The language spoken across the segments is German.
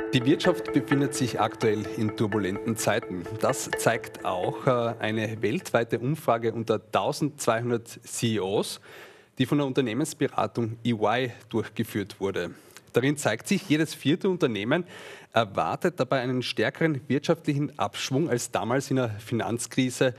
Die Wirtschaft befindet sich aktuell in turbulenten Zeiten. Das zeigt auch eine weltweite Umfrage unter 1200 CEOs, die von der Unternehmensberatung EY durchgeführt wurde. Darin zeigt sich, jedes vierte Unternehmen erwartet dabei einen stärkeren wirtschaftlichen Abschwung als damals in der Finanzkrise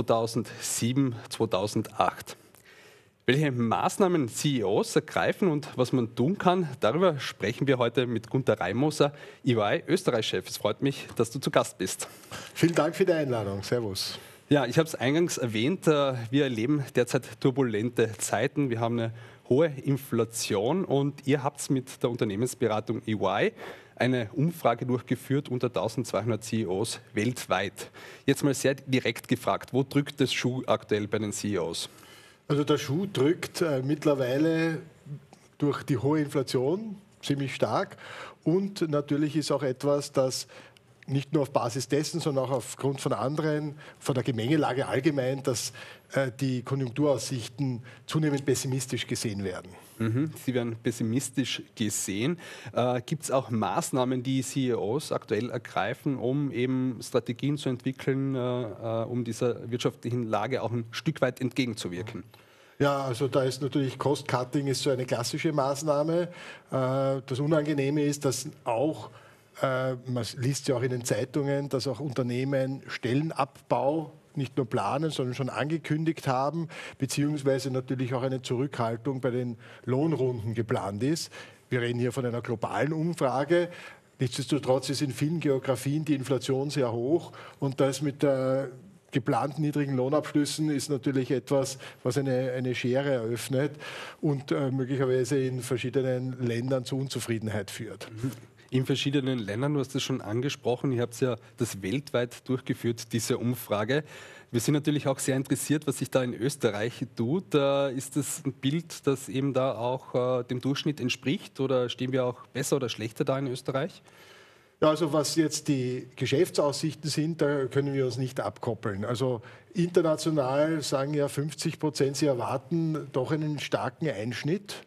2007, 2008. Welche Maßnahmen CEOs ergreifen und was man tun kann, darüber sprechen wir heute mit Gunter Reimoser, EY Österreich-Chef. Es freut mich, dass du zu Gast bist. Vielen Dank für die Einladung. Servus. Ja, ich habe es eingangs erwähnt, wir erleben derzeit turbulente Zeiten. Wir haben eine hohe Inflation und ihr habt mit der Unternehmensberatung EY eine Umfrage durchgeführt unter 1200 CEOs weltweit. Jetzt mal sehr direkt gefragt, wo drückt das Schuh aktuell bei den CEOs? Also der Schuh drückt mittlerweile durch die hohe Inflation ziemlich stark und natürlich ist auch etwas, das nicht nur auf Basis dessen, sondern auch aufgrund von anderen, von der Gemengelage allgemein, dass die Konjunkturaussichten zunehmend pessimistisch gesehen werden. Sie werden pessimistisch gesehen. Gibt es auch Maßnahmen, die CEOs aktuell ergreifen, um eben Strategien zu entwickeln, um dieser wirtschaftlichen Lage auch ein Stück weit entgegenzuwirken? Ja, also da ist natürlich Cost-Cutting ist so eine klassische Maßnahme. Das Unangenehme ist, dass auch, man liest ja auch in den Zeitungen, dass auch Unternehmen Stellenabbau nicht nur planen, sondern schon angekündigt haben, beziehungsweise natürlich auch eine Zurückhaltung bei den Lohnrunden geplant ist. Wir reden hier von einer globalen Umfrage. Nichtsdestotrotz ist in vielen Geografien die Inflation sehr hoch und das mit der geplanten niedrigen Lohnabschlüssen ist natürlich etwas, was eine Schere eröffnet und möglicherweise in verschiedenen Ländern zu Unzufriedenheit führt. In verschiedenen Ländern, du hast es schon angesprochen, ihr habt ja das weltweit durchgeführt, diese Umfrage. Wir sind natürlich auch sehr interessiert, was sich da in Österreich tut. Ist das ein Bild, das eben da auch dem Durchschnitt entspricht oder stehen wir auch besser oder schlechter da in Österreich? Ja, also was jetzt die Geschäftsaussichten sind, da können wir uns nicht abkoppeln. Also international sagen ja 50%, sie erwarten doch einen starken Einschnitt.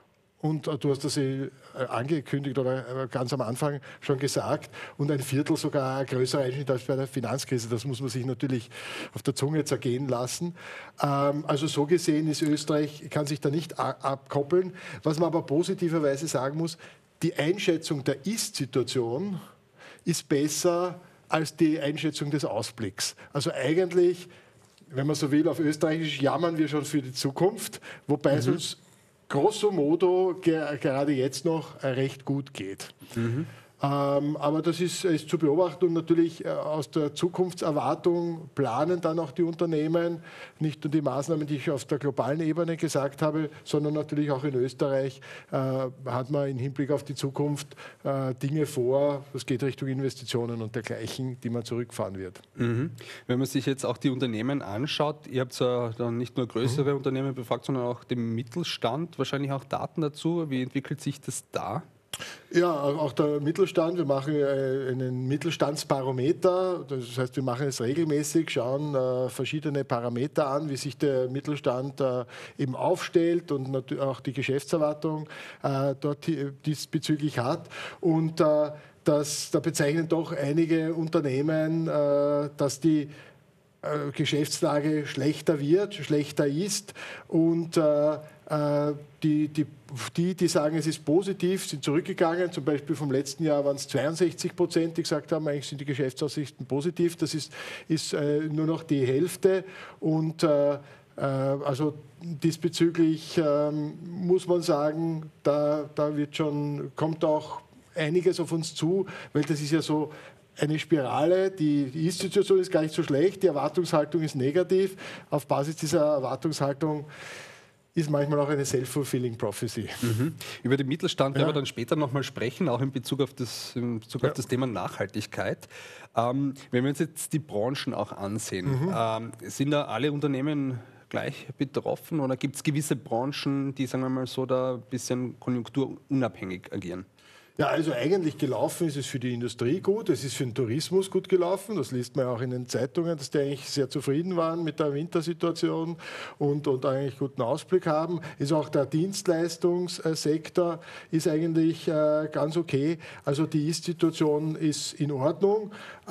Und du hast das angekündigt oder ganz am Anfang schon gesagt. Und ein Viertel sogar ein größerer Einschnitt als bei der Finanzkrise. Das muss man sich natürlich auf der Zunge zergehen lassen. Also so gesehen ist Österreich, kann sich da nicht abkoppeln. Was man aber positiverweise sagen muss, die Einschätzung der Ist-Situation ist besser als die Einschätzung des Ausblicks. Also eigentlich, wenn man so will, auf Österreichisch jammern wir schon für die Zukunft, wobei es uns grosso modo gerade jetzt noch recht gut geht. Aber das ist zu beobachten und natürlich aus der Zukunftserwartung planen dann auch die Unternehmen nicht nur die Maßnahmen, die ich auf der globalen Ebene gesagt habe, sondern natürlich auch in Österreich hat man im Hinblick auf die Zukunft Dinge vor, das geht Richtung Investitionen und dergleichen, die man zurückfahren wird. Wenn man sich jetzt auch die Unternehmen anschaut, ihr habt ja dann nicht nur größere Unternehmen befragt, sondern auch den Mittelstand, wahrscheinlich auch Daten dazu. Wie entwickelt sich das da? Ja, auch der Mittelstand. Wir machen einen Mittelstandsbarometer. Das heißt, wir machen es regelmäßig, schauen verschiedene Parameter an, wie sich der Mittelstand eben aufstellt und natürlich auch die Geschäftserwartung dort diesbezüglich hat. Und da bezeichnen doch einige Unternehmen, dass die Geschäftslage schlechter wird, schlechter ist und die sagen, es ist positiv, sind zurückgegangen. Zum Beispiel vom letzten Jahr waren es 62%, die gesagt haben, eigentlich sind die Geschäftsaussichten positiv. Das ist nur noch die Hälfte. Und also diesbezüglich muss man sagen, da kommt auch einiges auf uns zu, weil das ist ja so eine Spirale, die Ist-Situation ist gar nicht so schlecht, die Erwartungshaltung ist negativ. Auf Basis dieser Erwartungshaltung ist manchmal auch eine self-fulfilling prophecy. Über den Mittelstand werden wir dann später nochmal sprechen, auch in Bezug auf das Thema Nachhaltigkeit. Wenn wir uns jetzt die Branchen auch ansehen, sind da alle Unternehmen gleich betroffen oder gibt es gewisse Branchen, die, sagen wir mal so, da ein bisschen konjunkturunabhängig agieren? Ja, also eigentlich gelaufen ist es für die Industrie gut, es ist für den Tourismus gut gelaufen, das liest man ja auch in den Zeitungen, dass die eigentlich sehr zufrieden waren mit der Wintersituation und eigentlich guten Ausblick haben. Ist auch der Dienstleistungssektor ist eigentlich ganz okay, also die Ist-Situation ist in Ordnung.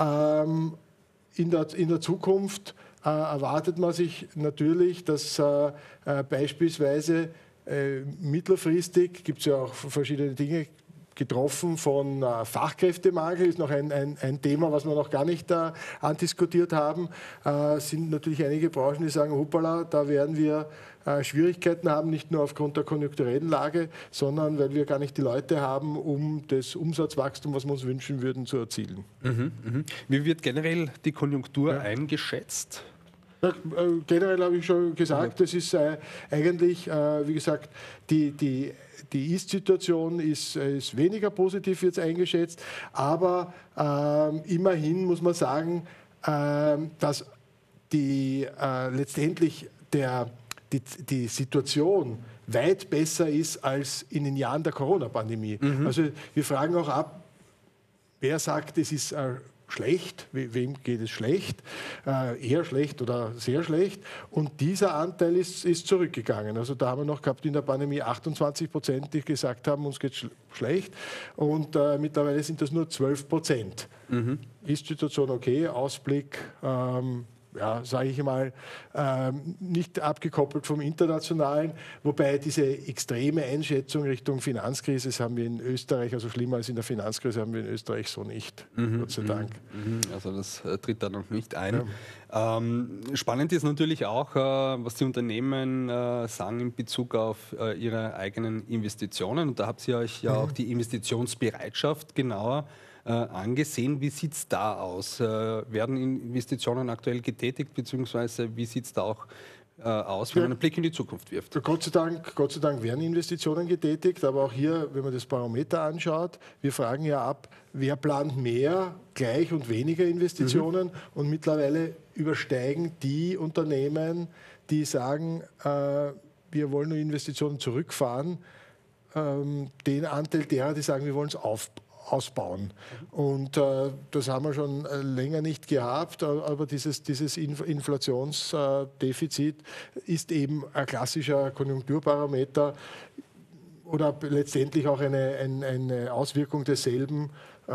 In der Zukunft erwartet man sich natürlich, dass beispielsweise mittelfristig gibt es ja auch verschiedene Dinge, getroffen von Fachkräftemangel, ist noch ein Thema, was wir noch gar nicht andiskutiert haben. Sind natürlich einige Branchen, die sagen, hoppala, da werden wir Schwierigkeiten haben, nicht nur aufgrund der konjunkturellen Lage, sondern weil wir gar nicht die Leute haben, um das Umsatzwachstum, was wir uns wünschen würden, zu erzielen. Wie wird generell die Konjunktur eingeschätzt? Ja, generell habe ich schon gesagt, das ist eigentlich, wie gesagt, die Ist-Situation ist weniger positiv jetzt eingeschätzt, aber immerhin muss man sagen, dass letztendlich die Situation weit besser ist als in den Jahren der Corona-Pandemie. Also wir fragen auch ab, wer sagt, es ist schlecht, wem geht es schlecht, eher schlecht oder sehr schlecht. Und dieser Anteil ist zurückgegangen. Also da haben wir noch gehabt in der Pandemie 28%, die gesagt haben, uns geht schlecht. Und mittlerweile sind das nur 12%. Ist Situation okay, Ausblick, ja, sage ich mal, nicht abgekoppelt vom Internationalen, wobei diese extreme Einschätzung Richtung Finanzkrise, das haben wir in Österreich, also schlimmer als in der Finanzkrise, haben wir in Österreich so nicht, Gott sei Dank. Also das tritt da noch nicht ein. Ja. Spannend ist natürlich auch, was die Unternehmen sagen in Bezug auf ihre eigenen Investitionen. Und da habt ihr euch ja auch die Investitionsbereitschaft genauer angesehen. Wie sieht es da aus? Werden Investitionen aktuell getätigt, beziehungsweise wie sieht es da auch aus, wenn man einen Blick in die Zukunft wirft? Gott sei Dank werden Investitionen getätigt, aber auch hier, wenn man das Barometer anschaut, wir fragen ja ab, wer plant mehr, gleich und weniger Investitionen und mittlerweile übersteigen die Unternehmen, die sagen, wir wollen nur Investitionen zurückfahren, den Anteil derer, die sagen, wir wollen es ausbauen. Und das haben wir schon länger nicht gehabt, aber dieses Inflationsdefizit ist eben ein klassischer Konjunkturparameter oder letztendlich auch eine Auswirkung desselben.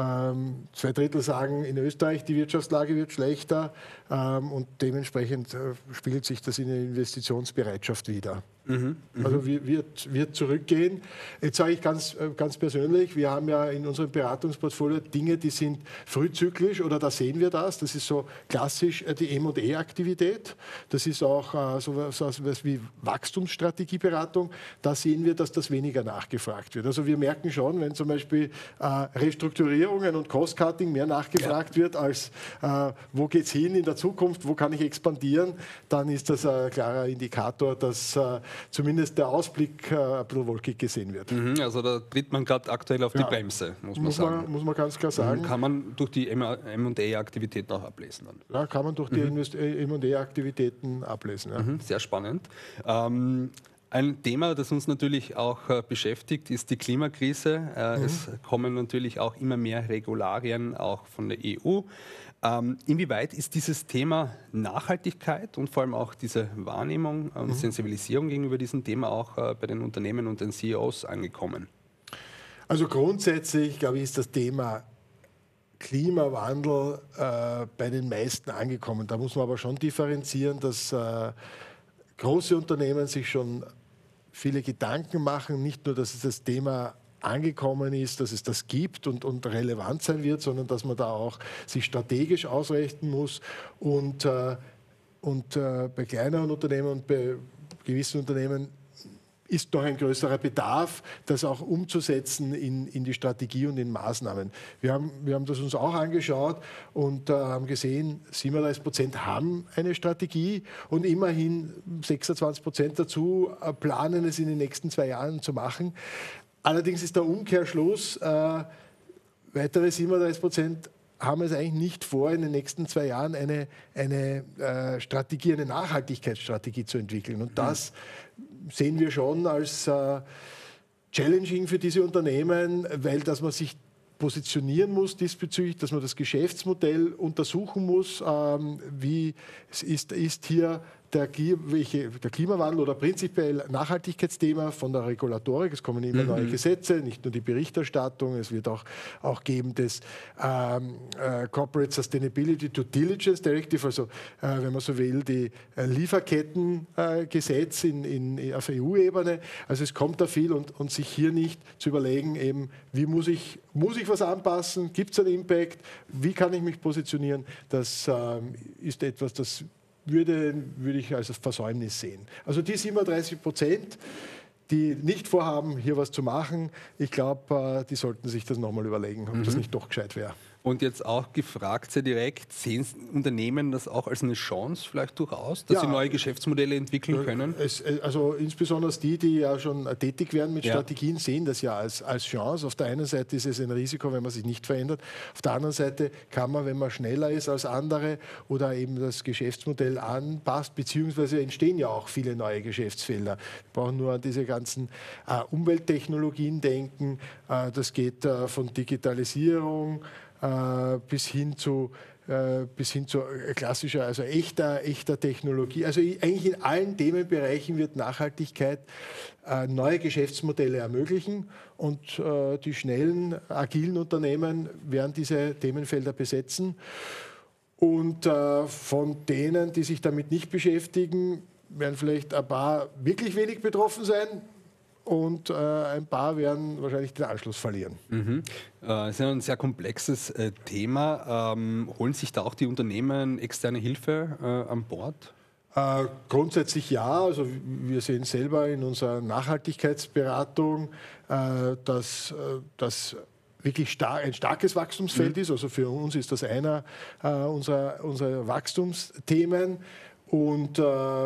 2/3 sagen in Österreich, die Wirtschaftslage wird schlechter und dementsprechend spiegelt sich das in der Investitionsbereitschaft wider. Also wird zurückgehen. Jetzt sage ich ganz persönlich, wir haben ja in unserem Beratungsportfolio Dinge, die sind frühzyklisch oder da sehen wir das. Das ist so klassisch die M&A-Aktivität. Das ist auch so etwas wie Wachstumsstrategieberatung. Da sehen wir, dass das weniger nachgefragt wird. Also wir merken schon, wenn zum Beispiel Restrukturierungen und Cost-Cutting mehr nachgefragt wird als wo geht es hin in der Zukunft, wo kann ich expandieren, dann ist das ein klarer Indikator, dass zumindest der Ausblick ein bisschen wolkig gesehen wird. Also da tritt man gerade aktuell auf die Bremse, muss man sagen. Muss man ganz klar sagen. Kann man durch die M&A-Aktivitäten auch ablesen dann? Ja, kann man durch die M&A-Aktivitäten ablesen. Ja. Sehr spannend. Ein Thema, das uns natürlich auch beschäftigt, ist die Klimakrise. Es kommen natürlich auch immer mehr Regularien, auch von der EU. Inwieweit ist dieses Thema Nachhaltigkeit und vor allem auch diese Wahrnehmung und Sensibilisierung gegenüber diesem Thema auch bei den Unternehmen und den CEOs angekommen? Also grundsätzlich, glaube ich, ist das Thema Klimawandel bei den meisten angekommen. Da muss man aber schon differenzieren, dass große Unternehmen sich schon viele Gedanken machen, nicht nur, dass es das Thema angekommen ist, dass es das gibt und relevant sein wird, sondern dass man da auch sich strategisch ausrichten muss und bei kleineren Unternehmen und bei gewissen Unternehmen ist noch ein größerer Bedarf, das auch umzusetzen in die Strategie und in Maßnahmen. Wir haben das uns auch angeschaut und haben gesehen, 37% haben eine Strategie und immerhin 26% dazu planen es in den nächsten 2 Jahren zu machen. Allerdings ist der Umkehrschluss, weitere 37% haben es eigentlich nicht vor, in den nächsten 2 Jahren eine Strategie, eine Nachhaltigkeitsstrategie zu entwickeln. Und das sehen wir schon als challenging für diese Unternehmen, weil dass man sich positionieren muss diesbezüglich, dass man das Geschäftsmodell untersuchen muss, wie ist hier der Klimawandel oder prinzipiell Nachhaltigkeitsthema von der Regulatorik. Es kommen immer neue Gesetze, nicht nur die Berichterstattung, es wird auch geben das Corporate Sustainability Due Diligence Directive, also wenn man so will, die Lieferkettengesetz auf EU-Ebene. Also es kommt da viel und sich hier nicht zu überlegen, eben, wie muss ich was anpassen, gibt es einen Impact, wie kann ich mich positionieren, das ist etwas, das würde ich als Versäumnis sehen. Also die 37%, die nicht vorhaben, hier was zu machen, ich glaube, die sollten sich das nochmal überlegen, ob das nicht doch gescheit wäre. Und jetzt auch gefragt sehr direkt, sehen Unternehmen das auch als eine Chance vielleicht durchaus, dass sie neue Geschäftsmodelle entwickeln können? Also insbesondere die ja schon tätig werden mit Strategien, sehen das ja als Chance. Auf der einen Seite ist es ein Risiko, wenn man sich nicht verändert. Auf der anderen Seite kann man, wenn man schneller ist als andere oder eben das Geschäftsmodell anpasst, beziehungsweise entstehen ja auch viele neue Geschäftsfelder. Wir brauchen nur an diese ganzen Umwelttechnologien denken. Das geht von Digitalisierung bis hin zu klassischer, also echter Technologie. Also eigentlich in allen Themenbereichen wird Nachhaltigkeit neue Geschäftsmodelle ermöglichen und die schnellen, agilen Unternehmen werden diese Themenfelder besetzen. Und von denen, die sich damit nicht beschäftigen, werden vielleicht ein paar wirklich wenig betroffen sein. Und ein paar werden wahrscheinlich den Anschluss verlieren. Das ist ja ein sehr komplexes Thema. Holen sich da auch die Unternehmen externe Hilfe an Bord? Grundsätzlich ja. Also wir sehen selber in unserer Nachhaltigkeitsberatung, dass das wirklich ein starkes Wachstumsfeld ist. Also für uns ist das einer unserer Wachstumsthemen. Und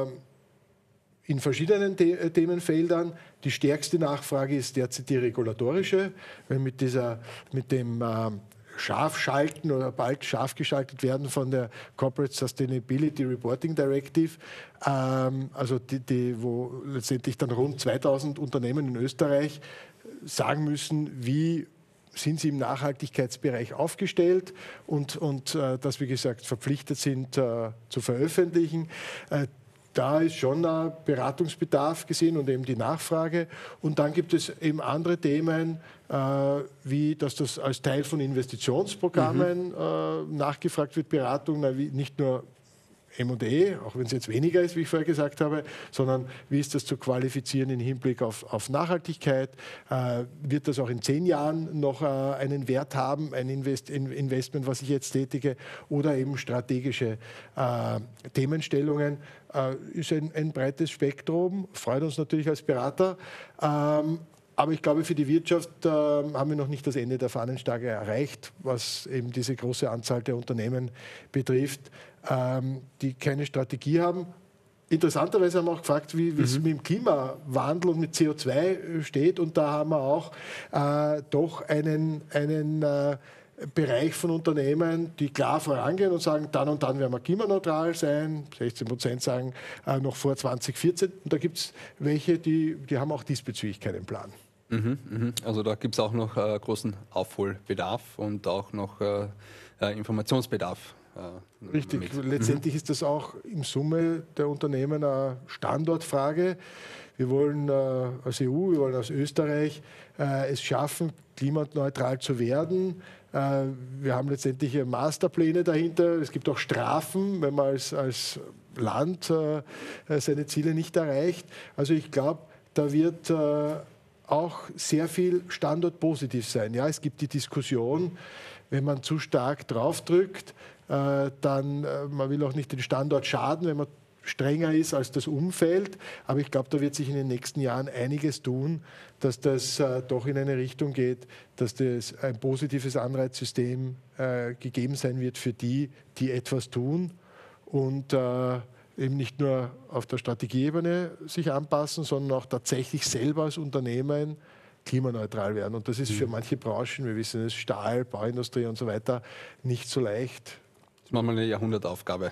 in verschiedenen Themenfeldern. Die stärkste Nachfrage ist derzeit die regulatorische, weil mit dem Scharfschalten oder bald scharf geschaltet werden von der Corporate Sustainability Reporting Directive, also wo letztendlich dann rund 2000 Unternehmen in Österreich sagen müssen, wie sind sie im Nachhaltigkeitsbereich aufgestellt und dass, wie gesagt, verpflichtet sind zu veröffentlichen. Da ist schon ein Beratungsbedarf gesehen und eben die Nachfrage. Und dann gibt es eben andere Themen, wie dass das als Teil von Investitionsprogrammen nachgefragt wird, Beratung, nicht nur M&E, auch wenn es jetzt weniger ist, wie ich vorher gesagt habe, sondern wie ist das zu qualifizieren im Hinblick auf Nachhaltigkeit? Wird das auch in 10 Jahren noch einen Wert haben, ein Investment, was ich jetzt tätige, oder eben strategische Themenstellungen? Ist ein breites Spektrum, freut uns natürlich als Berater. Aber ich glaube, für die Wirtschaft haben wir noch nicht das Ende der Fahnenstange erreicht, was eben diese große Anzahl der Unternehmen betrifft, die keine Strategie haben. Interessanterweise haben wir auch gefragt, wie es mit dem Klimawandel und mit CO2 steht. Und da haben wir auch doch einen Bereich von Unternehmen, die klar vorangehen und sagen, dann und dann werden wir klimaneutral sein. 16% sagen noch vor 2014. Und da gibt es welche, die haben auch diesbezüglich keinen Plan. Also da gibt es auch noch großen Aufholbedarf und auch noch Informationsbedarf. Richtig, letztendlich ist das auch im Summe der Unternehmen eine Standortfrage. Wir wollen als EU, wir wollen als Österreich es schaffen, klimaneutral zu werden. Wir haben letztendlich Masterpläne dahinter. Es gibt auch Strafen, wenn man als Land seine Ziele nicht erreicht. Also ich glaube, da wird auch sehr viel standortpositiv sein. Ja, es gibt die Diskussion, wenn man zu stark draufdrückt, dann man will auch nicht den Standort schaden, wenn man strenger ist als das Umfeld. Aber ich glaube, da wird sich in den nächsten Jahren einiges tun, dass das doch in eine Richtung geht, dass das ein positives Anreizsystem gegeben sein wird für die, die etwas tun und eben nicht nur auf der Strategieebene sich anpassen, sondern auch tatsächlich selber als Unternehmen klimaneutral werden. Und das ist für manche Branchen, wir wissen es, Stahl, Bauindustrie und so weiter, nicht so leicht. Das ist manchmal eine Jahrhundertaufgabe.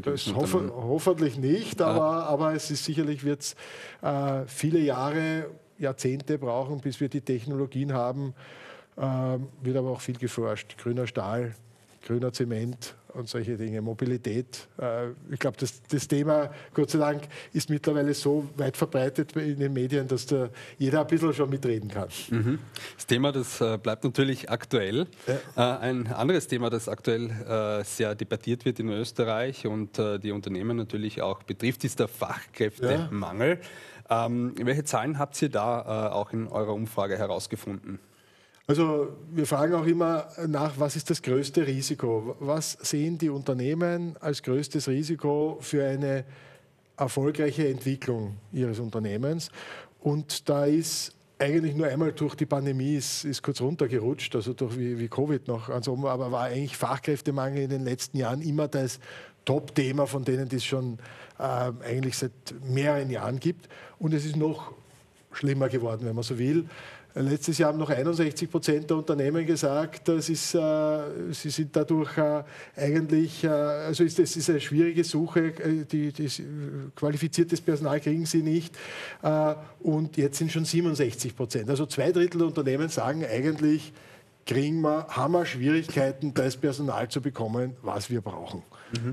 Hoffentlich nicht, aber es ist sicherlich wird es viele Jahre Jahrzehnte brauchen, bis wir die Technologien haben. Wird aber auch viel geforscht. Grüner Stahl, grüner Zement und solche Dinge, Mobilität. Ich glaube, das Thema, Gott sei Dank, ist mittlerweile so weit verbreitet in den Medien, dass da jeder ein bisschen schon mitreden kann. Das Thema, das bleibt natürlich aktuell. Ja. Ein anderes Thema, das aktuell sehr debattiert wird in Österreich und die Unternehmen natürlich auch betrifft, ist der Fachkräftemangel. Ja. Welche Zahlen habt ihr da auch in eurer Umfrage herausgefunden? Also wir fragen auch immer nach, was ist das größte Risiko? Was sehen die Unternehmen als größtes Risiko für eine erfolgreiche Entwicklung ihres Unternehmens? Und da ist eigentlich nur einmal durch die Pandemie ist kurz runtergerutscht, also durch wie Covid noch, also, aber war eigentlich Fachkräftemangel in den letzten Jahren immer das Top-Thema von denen, die es schon eigentlich seit mehreren Jahren gibt. Und es ist noch schlimmer geworden, wenn man so will. Letztes Jahr haben noch 61% der Unternehmen gesagt, sie sind dadurch eigentlich, also das ist eine schwierige Suche, qualifiziertes Personal kriegen sie nicht. Und jetzt sind schon 67%. Also 2/3 der Unternehmen sagen eigentlich, haben wir Schwierigkeiten, das Personal zu bekommen, was wir brauchen.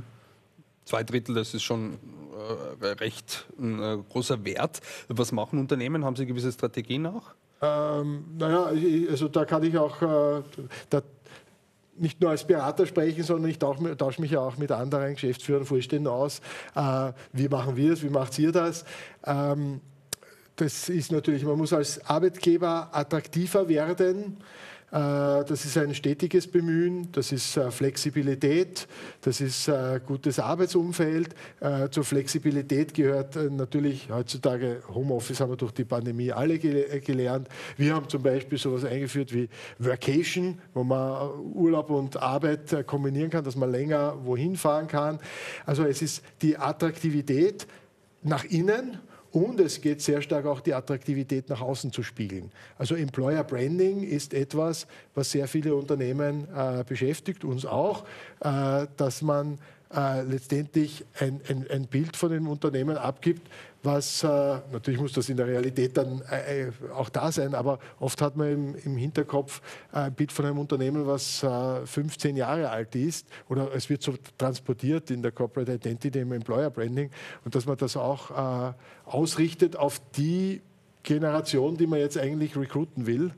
2/3, das ist schon recht ein großer Wert. Was machen Unternehmen? Haben sie gewisse Strategien auch? Naja, also da kann ich auch nicht nur als Berater sprechen, sondern ich tausche mich ja auch mit anderen Geschäftsführern, Vorständen aus. Wie machen wir das? Wie macht ihr das? Das ist natürlich, man muss als Arbeitgeber attraktiver werden. Das ist ein stetiges Bemühen, das ist Flexibilität, das ist gutes Arbeitsumfeld. Zur Flexibilität gehört natürlich heutzutage Homeoffice, haben wir durch die Pandemie alle gelernt. Wir haben zum Beispiel sowas eingeführt wie Workation, wo man Urlaub und Arbeit kombinieren kann, dass man länger wohin fahren kann. Also es ist die Attraktivität nach innen. Und es geht sehr stark auch die Attraktivität nach außen zu spiegeln. Also Employer Branding ist etwas, was sehr viele Unternehmen beschäftigt, uns auch, dass man letztendlich ein Bild von dem Unternehmen abgibt, was, natürlich muss das in der Realität dann auch da sein, aber oft hat man im Hinterkopf ein Bild von einem Unternehmen, was 15 Jahre alt ist, oder es wird so transportiert in der Corporate Identity, im Employer Branding, und dass man das auch ausrichtet auf die Generation, die man jetzt eigentlich recruiten will.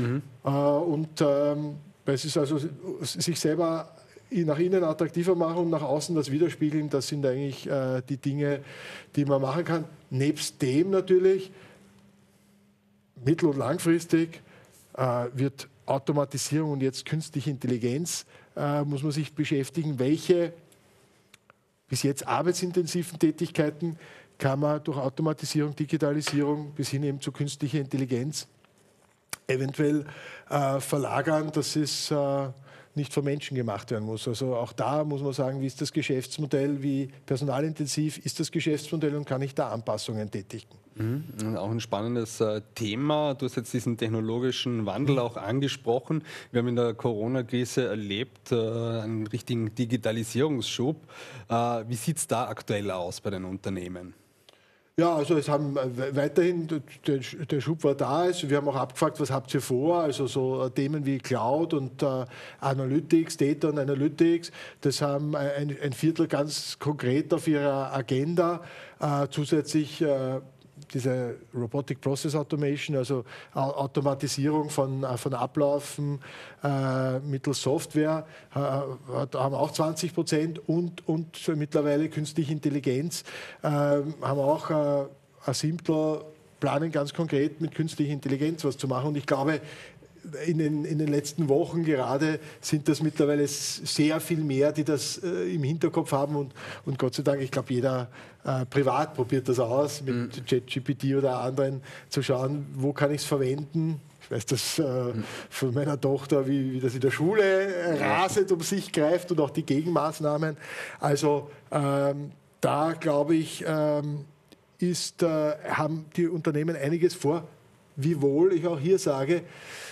Es ist also sich selber nach innen attraktiver machen und nach außen das widerspiegeln, das sind eigentlich die Dinge, die man machen kann. Nebst dem natürlich, mittel- und langfristig wird Automatisierung und jetzt künstliche Intelligenz, muss man sich beschäftigen, welche bis jetzt arbeitsintensiven Tätigkeiten kann man durch Automatisierung, Digitalisierung bis hin eben zu künstlicher Intelligenz eventuell verlagern, dass es nicht von Menschen gemacht werden muss. Also auch da muss man sagen, wie ist das Geschäftsmodell, wie personalintensiv ist das Geschäftsmodell und kann ich da Anpassungen tätigen? Auch ein spannendes Thema. Du hast jetzt diesen technologischen Wandel auch angesprochen. Wir haben in der Corona-Krise erlebt einen richtigen Digitalisierungsschub. Wie sieht es da aktuell aus bei den Unternehmen? Ja, also es haben weiterhin, der Schub war da. Also wir haben auch abgefragt, was habt ihr vor? Also so Themen wie Cloud und Analytics, Data und Analytics, das haben ein Viertel ganz konkret auf ihrer Agenda. Zusätzlich diese Robotic Process Automation, also Automatisierung von Ablaufen mittels Software, haben auch 20% und mittlerweile künstliche Intelligenz haben auch ein Simpler planen ganz konkret mit künstlicher Intelligenz was zu machen. Und ich glaube, in den letzten Wochen gerade sind das mittlerweile sehr viel mehr, die das im Hinterkopf haben und Gott sei Dank, ich glaube, jeder privat probiert das aus, mit ChatGPT oder anderen zu schauen, wo kann ich es verwenden. Ich weiß das von meiner Tochter, wie das in der Schule rasend um sich greift und auch die Gegenmaßnahmen. Also da glaube ich, haben die Unternehmen einiges vor, wiewohl ich auch hier sage,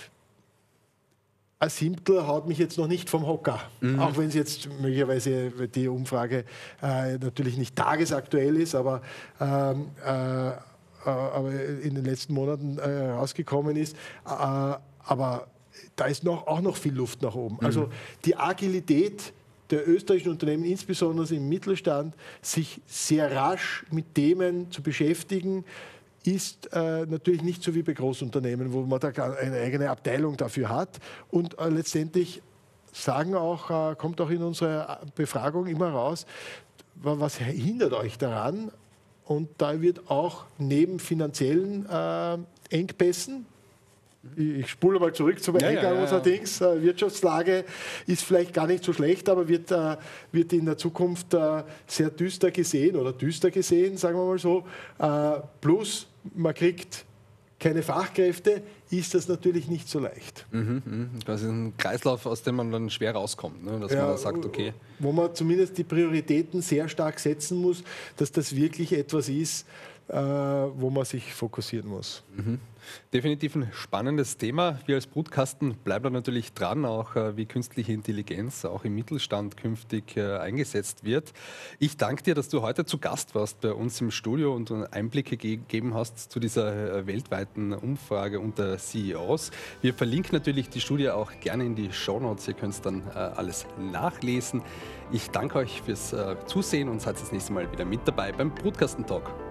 ein Simpler haut mich jetzt noch nicht vom Hocker. Auch wenn es jetzt möglicherweise die Umfrage natürlich nicht tagesaktuell ist, aber aber in den letzten Monaten rausgekommen ist. Aber da ist auch noch viel Luft nach oben. Also die Agilität der österreichischen Unternehmen, insbesondere im Mittelstand, sich sehr rasch mit Themen zu beschäftigen, ist natürlich nicht so wie bei Großunternehmen, wo man da eine eigene Abteilung dafür hat. Und letztendlich kommt auch in unserer Befragung immer raus, was hindert euch daran? Und da wird auch neben finanziellen Engpässen, ich spule mal zurück zum Eingang unserer Dings, Wirtschaftslage ist vielleicht gar nicht so schlecht, aber wird in der Zukunft sehr düster gesehen, sagen wir mal so. Plus, man kriegt keine Fachkräfte, ist das natürlich nicht so leicht. Das ist ein Kreislauf, aus dem man dann schwer rauskommt, ne? Dass man dann sagt, okay. Wo man zumindest die Prioritäten sehr stark setzen muss, dass das wirklich etwas ist, wo man sich fokussieren muss. Definitiv ein spannendes Thema. Wir als Brutkasten bleiben da natürlich dran, auch wie künstliche Intelligenz auch im Mittelstand künftig eingesetzt wird. Ich danke dir, dass du heute zu Gast warst bei uns im Studio und Einblicke gegeben hast zu dieser weltweiten Umfrage unter CEOs. Wir verlinken natürlich die Studie auch gerne in die Shownotes. Ihr könnt dann alles nachlesen. Ich danke euch fürs Zusehen und seid das nächste Mal wieder mit dabei beim Brutkasten Talk.